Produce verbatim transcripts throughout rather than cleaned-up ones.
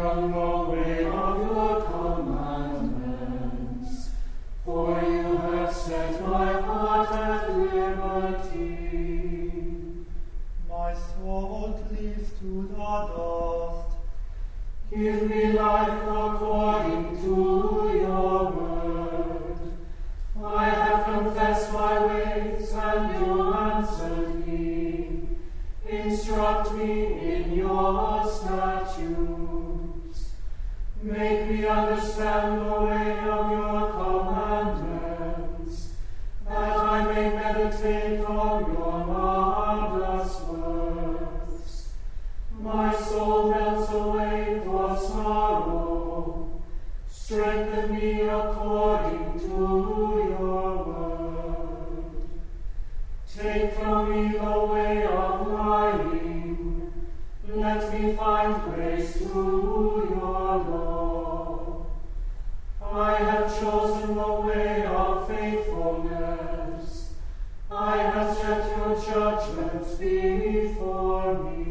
run the way of your commandments, for you have set my heart at liberty. My soul cleaves to the dust. Give me life according to your word. I have confessed my ways, and you answered me. Instruct me in your statutes. Make me understand the way of your commandments, that I may meditate on your marvelous works. My soul melts away for sorrow. Strengthen me according to your word. Take from me the way of lying. Let me find grace through your law. I have chosen the way of faithfulness. I have set your judgments before me.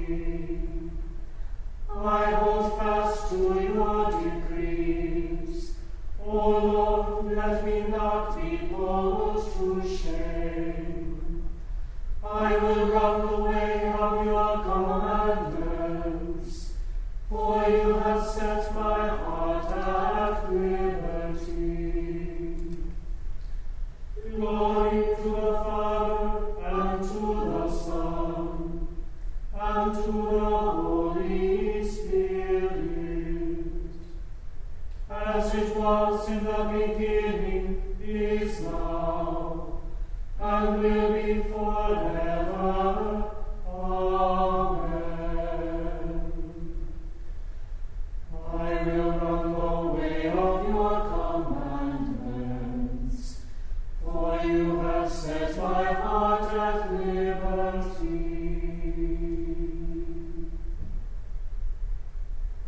I hold fast to your decrees. O Lord, let me not be put to shame. I will run the way of your commandments, for you have set my heart at liberty. Glory to the Father, and to the Son, and to the Holy Spirit, as it was in the beginning, is now, and will be forever. Amen. I will run the way of your commandments, for you have set my heart at liberty.